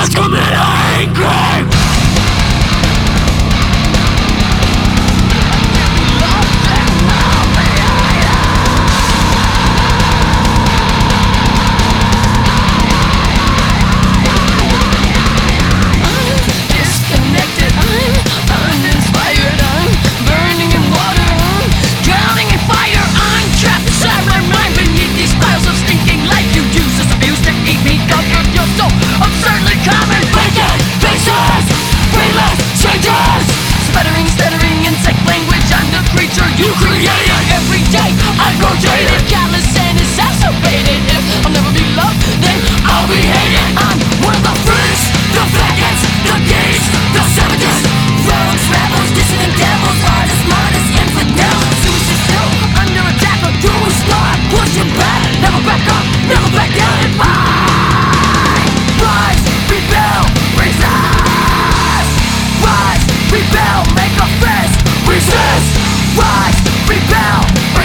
just commit a crime. You created every day, I'm rotated, callous and exacerbated. If I'll never be loved, then I'll be hated. I'm one of the freaks, the vacants, the gays, the savages, rogues, rebels, dissident devils, artists, martyrs, infidels. Suicide still under attack, but do we start pushing back? Never back up, never back down and fight. Rise, rebel, resist. Rise, rebel, make a fist, resist. Rise, rebel,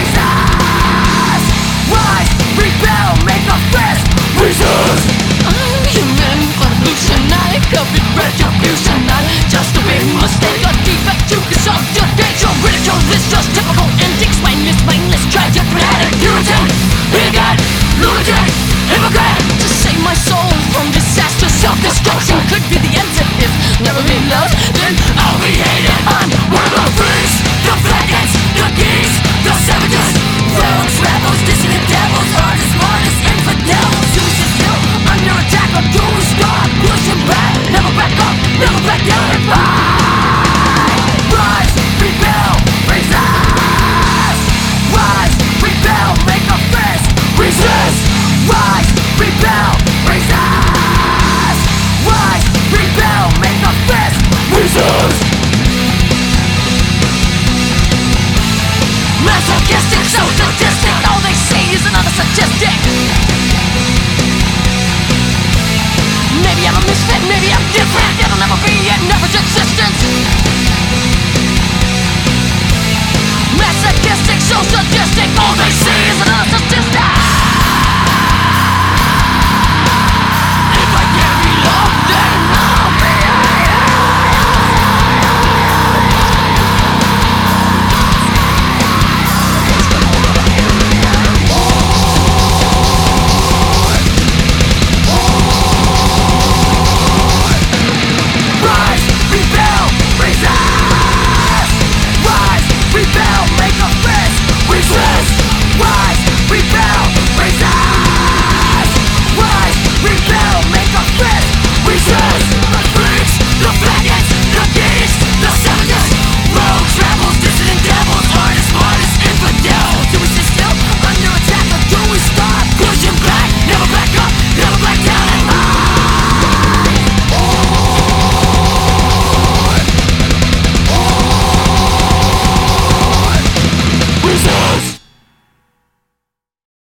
resist. Rise, rebel, make a fist, resist. I'm human evolution, I covered retribution, not just a big mistake, a defect to subjugate. Your ridicule is just typical antics, mindless, tragic, fanatic, irritant, bigot, lunatic, hypocrite. To save my soul from disaster, self-destruction could be the answer. If never be loved, then I'll be hated. I'm one of the freaks, the vacants, the geese, the savages, rogues, rebels, dissident devils, artists, martyrs, infidels. Suicide still under attack, or do we start pushing back? Never back up, never back down and fight. Rise, rebel, resist. Rise, rebel, make a fist, resist. Rise, rebel, resist. Rise, rebel, make a fist, resist. Masochistic, so sadistic, all they say is another statistic. Maybe I'm a misfit, maybe I'm different, it'll never be an average existence. Masochistic, so sadistic, all they say is another statistic.